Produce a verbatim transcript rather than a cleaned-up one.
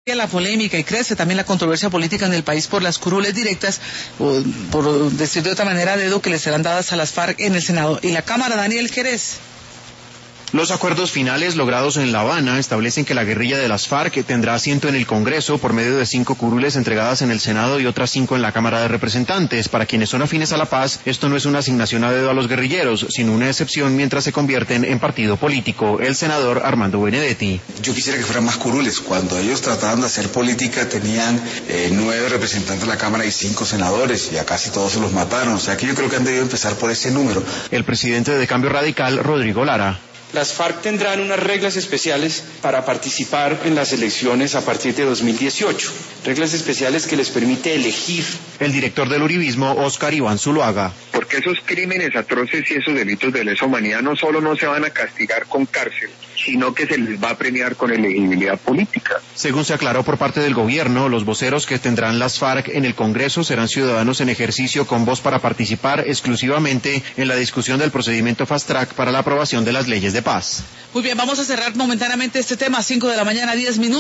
La polémica y crece también la controversia política en el país por las curules directas, o por decir de otra manera, dedo que le serán dadas a las FARC en el Senado y la Cámara. Daniel Jerez. Los acuerdos finales logrados en La Habana establecen que la guerrilla de las FARC tendrá asiento en el Congreso por medio de cinco curules entregadas en el Senado y otras cinco en la Cámara de Representantes. Para quienes son afines a la paz, esto no es una asignación a dedo a los guerrilleros, sino una excepción mientras se convierten en partido político. El senador Armando Benedetti. Yo quisiera que fueran más curules. Cuando ellos trataban de hacer política tenían eh, nueve representantes de la Cámara y cinco senadores, y a casi todos se los mataron. O sea que yo creo que han debido empezar por ese número. El presidente de Cambio Radical, Rodrigo Lara. Las FARC tendrán unas reglas especiales para participar en las elecciones a partir de dos mil dieciocho, reglas especiales que les permite elegir. El director del uribismo, Óscar Iván Zuluaga. Porque esos crímenes atroces y esos delitos de lesa humanidad no solo no se van a castigar con cárcel, sino que se les va a premiar con elegibilidad política. Según se aclaró por parte del gobierno, los voceros que tendrán las FARC en el Congreso serán ciudadanos en ejercicio con voz para participar exclusivamente en la discusión del procedimiento Fast Track para la aprobación de las leyes de paz. Muy bien, vamos a cerrar momentáneamente este tema, cinco de la mañana, diez minutos.